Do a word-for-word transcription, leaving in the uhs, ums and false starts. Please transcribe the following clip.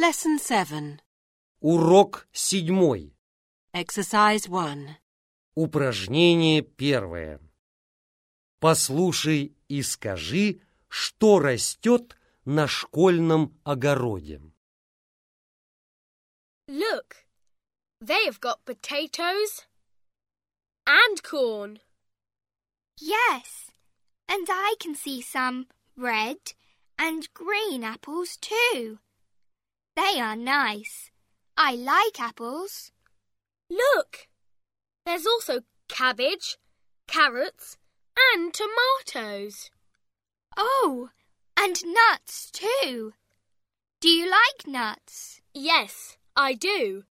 Lesson seven. Урок седьмой. Exercise one. Упражнение первое. Послушай и скажи, что растет на школьном огороде. Look, they have got potatoes and corn. Yes, and I can see some red and green apples too. They are nice. I like apples. Look, there's also cabbage, carrots and tomatoes. Oh, and nuts too. Do you like nuts? Yes, I do.